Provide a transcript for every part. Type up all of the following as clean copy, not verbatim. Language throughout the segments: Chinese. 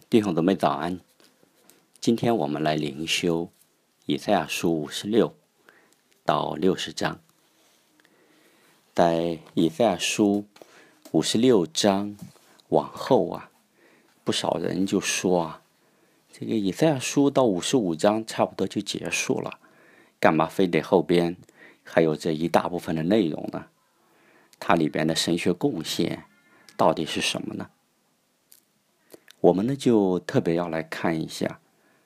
弟兄姊妹早安，今天我们来灵修以赛亚书56到60章。在以赛亚书56章往后啊，不少人就说这个以赛亚书到55章差不多就结束了，干嘛非得后边还有这一大部分的内容呢？它里边的神学贡献到底是什么呢？我们呢就特别要来看一下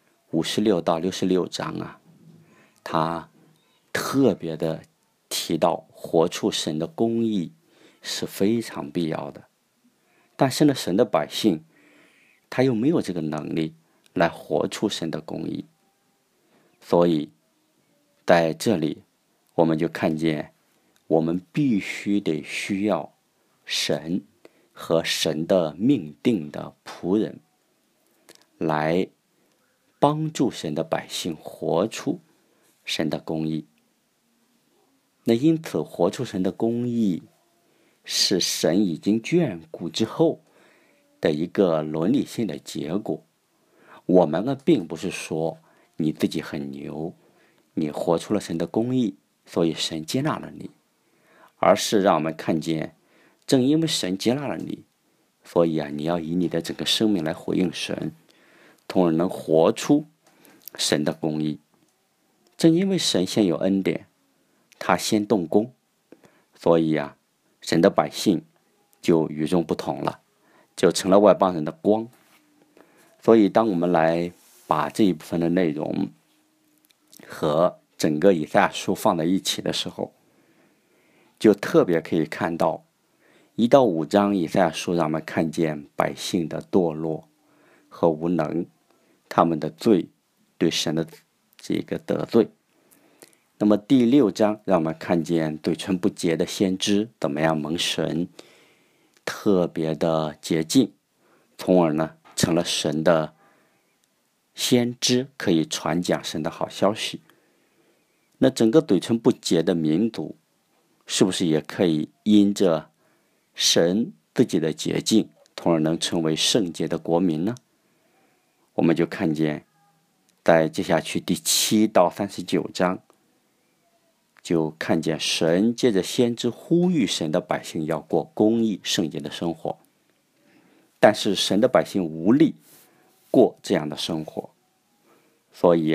56到66章它特别的提到活出神的公义是非常必要的，但是呢，神的百姓他又没有这个能力来活出神的公义，所以在这里我们就看见我们必须得需要神和神的命定的仆人来帮助神的百姓活出神的公义。那因此活出神的公义是神已经眷顾之后的一个伦理性的结果。我们呢并不是说你自己很牛，你活出了神的公义，所以神接纳了你，而是让我们看见正因为神接纳了你，所以你要以你的整个生命来回应神，从而能活出神的公义。正因为神先有恩典，他先动工，所以神的百姓就与众不同了，就成了外邦人的光。所以当我们来把这一部分的内容和整个以赛亚书放在一起的时候，就特别可以看到1到5章以赛亚书让我们看见百姓的堕落和无能，他们的罪对神的这个得罪。那么第6章让我们看见嘴唇不洁的先知怎么样蒙神特别的洁净，从而呢成了神的先知，可以传讲神的好消息。那整个嘴唇不洁的民族是不是也可以因着神自己的洁净，从而能成为圣洁的国民呢？我们就看见在接下去第7到39章，就看见神借着先知呼吁神的百姓要过公义圣洁的生活，但是神的百姓无力过这样的生活，所以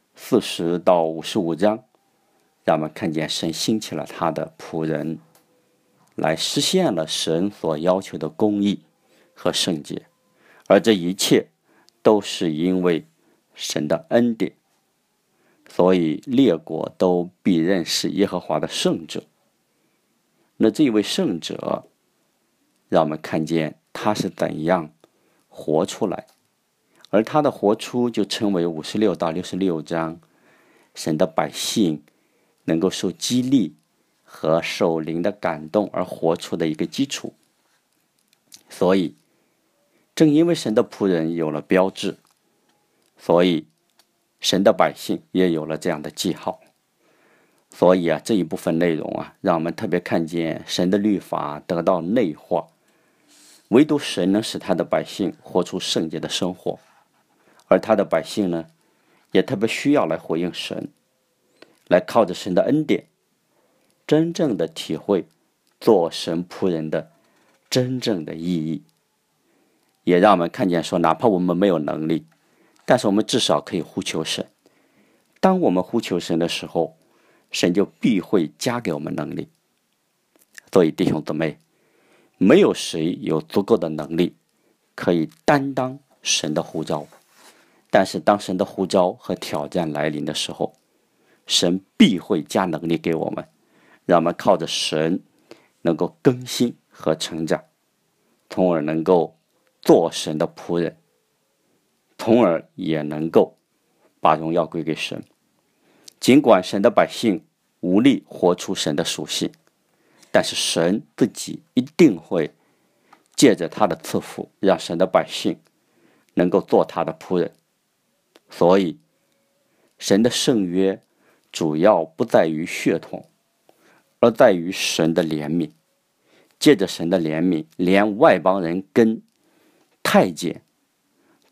40到55章让我们看见神兴起了他的仆人，来实现了神所要求的公义和圣洁，而这一切都是因为神的恩典，所以列国都必认识耶和华的圣者。那这一位圣者让我们看见他是怎样活出来，而他的活出就成为56到66章神的百姓能够受激励和受灵的感动而活出的一个基础。所以正因为神的仆人有了标志，所以神的百姓也有了这样的记号。所以这一部分内容让我们特别看见神的律法得到内化，唯独神能使他的百姓活出圣洁的生活，而他的百姓呢也特别需要来回应神，来靠着神的恩典真正的体会做神仆人的真正的意义。也让我们看见说，哪怕我们没有能力，但是我们至少可以呼求神。当我们呼求神的时候，神就必会加给我们能力。所以弟兄姊妹，没有谁有足够的能力可以担当神的呼召，但是当神的呼召和挑战来临的时候，神必会加能力给我们，让我们靠着神能够更新和成长，从而能够做神的仆人，从而也能够把荣耀归给神。尽管神的百姓无力活出神的属性，但是神自己一定会借着他的赐福，让神的百姓能够做他的仆人。所以神的圣约主要不在于血统，而在于神的怜悯。借着神的怜悯，连外邦人跟太监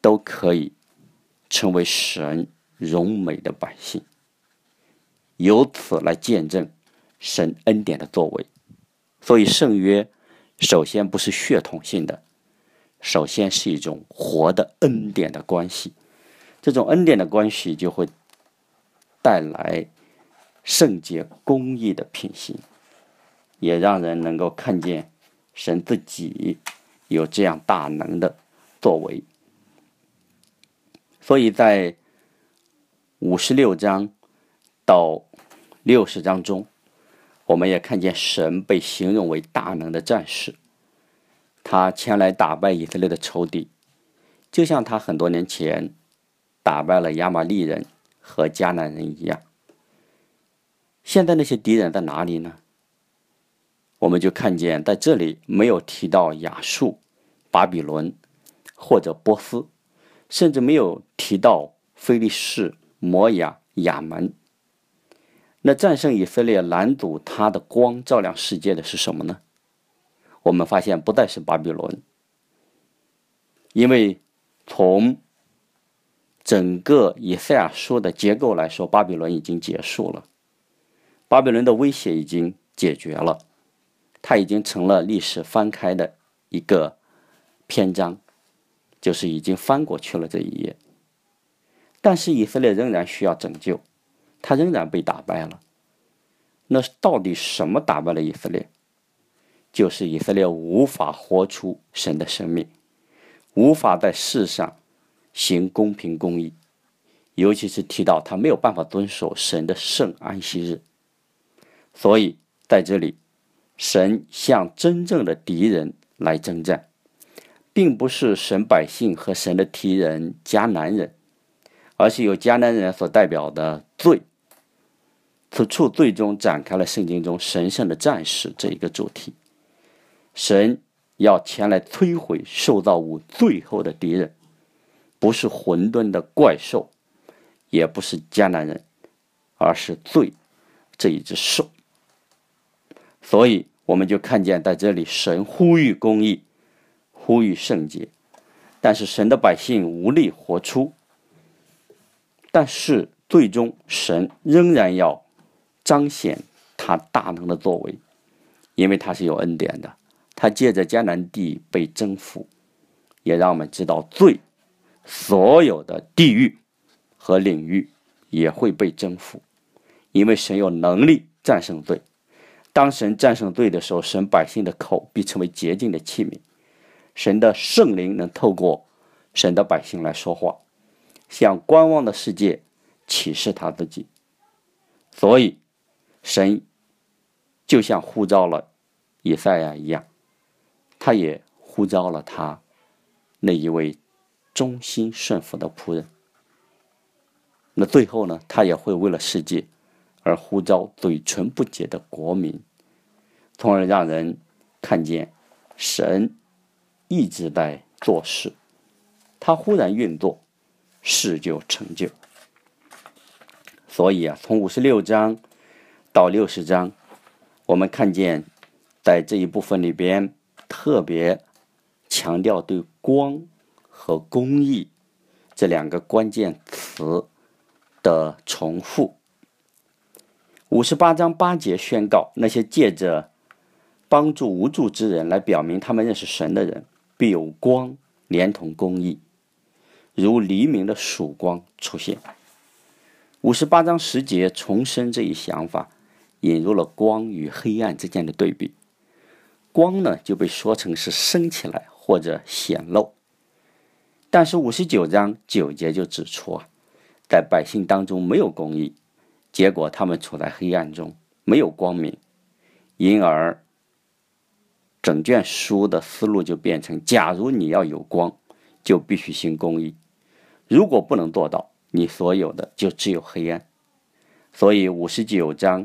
都可以成为神荣美的百姓，由此来见证神恩典的作为。所以圣约首先不是血统性的，首先是一种活的恩典的关系。这种恩典的关系就会带来圣洁公义的品行，也让人能够看见神自己有这样大能的作为。所以在56章到60章中，我们也看见神被形容为大能的战士，他前来打败以色列的仇敌，就像他很多年前打败了亚玛利人和迦南人一样。现在那些敌人在哪里呢？我们就看见在这里没有提到亚述、巴比伦或者波斯，甚至没有提到非利士、摩亚、亚门。那战胜以色列拦阻他的光照亮世界的是什么呢？我们发现不再是巴比伦，因为从整个以赛亚书的结构来说，巴比伦已经结束了，巴比伦的威胁已经解决了，它已经成了历史翻开的一个篇章，就是已经翻过去了这一页。但是以色列仍然需要拯救，他仍然被打败了。那到底什么打败了以色列？就是以色列无法活出神的生命，无法在世上行公平公义，尤其是提到他没有办法遵守神的圣安息日。所以在这里，神向真正的敌人来征战，并不是神百姓和神的敌人迦南人，而是由迦南人所代表的罪。此处最终展开了圣经中神圣的战士这一个主题。神要前来摧毁受造物最后的敌人，不是混沌的怪兽，也不是迦南人，而是罪这一只兽。所以我们就看见在这里神呼吁公义，呼吁圣洁，但是神的百姓无力活出。但是最终神仍然要彰显他大能的作为，因为他是有恩典的。他借着迦南地被征服，也让我们知道罪所有的地域和领域也会被征服，因为神有能力战胜罪。当神战胜罪的时候，神百姓的口必成为洁净的器皿，神的圣灵能透过神的百姓来说话，向观望的世界启示他自己。所以神就像呼召了以赛亚一样，他也呼召了他那一位忠心顺服的仆人。那最后呢，他也会为了世界而呼召嘴唇不洁的国民，从而让人看见神一直在做事，他忽然运作，事就成就。所以从56章到60章，我们看见在这一部分里边特别强调对光和公义这两个关键词的重复。58章8节宣告，那些借着帮助无助之人来表明他们认识神的人，必有光连同公义，如黎明的曙光出现。58章10节重申这一想法，引入了光与黑暗之间的对比。光呢就被说成是升起来或者显露，但是59章9节就指出在百姓当中没有公义，结果他们处在黑暗中，没有光明，因而整卷书的思路就变成，假如你要有光，就必须行公义，如果不能做到，你所有的就只有黑暗。所以59章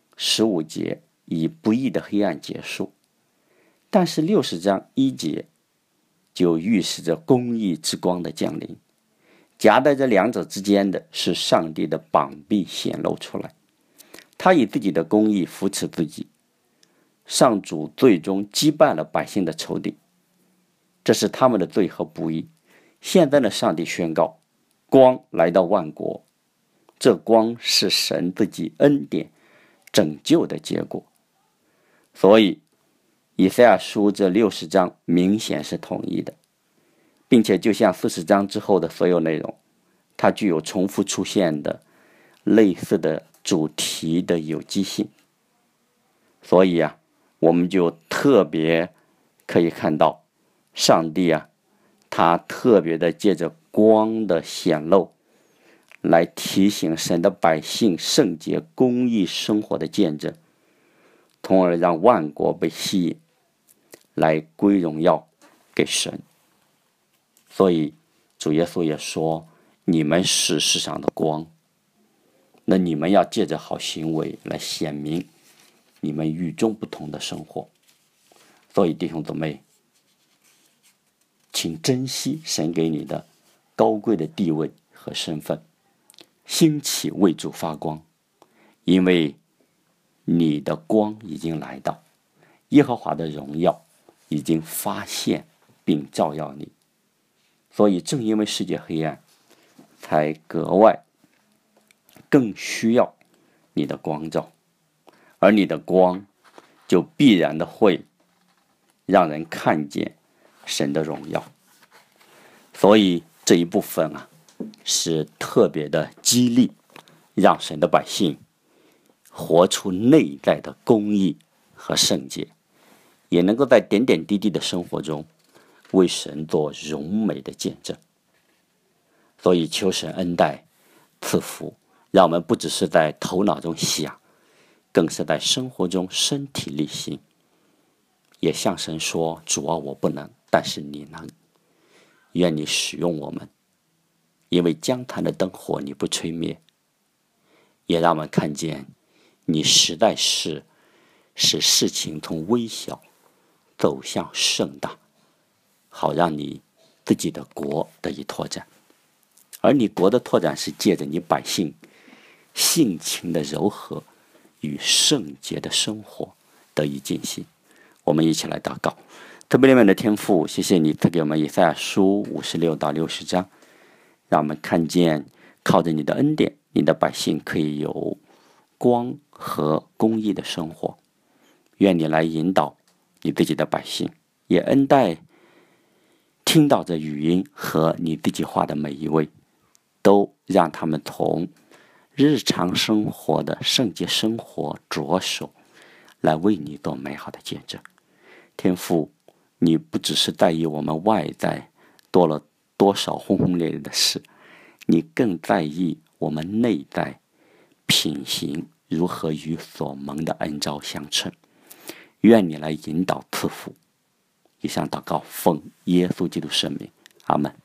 15节以不义的黑暗结束，但是60章1节就预示着公义之光的降临，夹在这两者之间的是上帝的膀臂显露出来，他以自己的公义扶持自己，上主最终击败了百姓的仇敌，这是他们的罪和不义现在的上帝宣告，光来到万国，这光是神自己恩典拯救的结果。所以以赛亚书这60章明显是统一的，并且就像40章之后的所有内容，它具有重复出现的类似的主题的有机性。所以我们就特别可以看到上帝他特别的借着光的显露来提醒神的百姓圣洁公义生活的见证，从而让万国被吸引来归荣耀给神。所以主耶稣也说，你们是世上的光，那你们要借着好行为来显明你们与众不同的生活。所以弟兄姊妹，请珍惜神给你的高贵的地位和身份，兴起为主发光，因为你的光已经来到，耶和华的荣耀已经发现并照耀你。所以正因为世界黑暗，才格外更需要你的光照，而你的光就必然的会让人看见神的荣耀。所以这一部分是特别的激励，让神的百姓活出内在的公义和圣洁，也能够在点点滴滴的生活中为神做荣美的见证。所以求神恩待赐福，让我们不只是在头脑中想，更是在生活中身体力行，也向神说，主啊，我不能，但是你能，愿你使用我们，因为将坛的灯火你不吹灭，也让我们看见你实在是使事情从微小走向盛大，好让你自己的国得以拓展。而你国的拓展是借着你百姓性情的柔和与圣洁的生活得以进行。我们一起来祷告。特别怜悯的天父，谢谢你赐给我们以赛亚书56到60章，让我们看见靠着你的恩典，你的百姓可以有光和公义的生活。愿你来引导你自己的百姓，也恩待听到这语音和你自己话的每一位，都让他们从日常生活的圣洁生活着手，来为你做美好的见证。天父，你不只是在意我们外在多了多少轰轰烈烈的事，你更在意我们内在品行如何与所蒙的恩召相称。愿你来引导赐福。以上祷告奉耶稣基督圣名，阿们。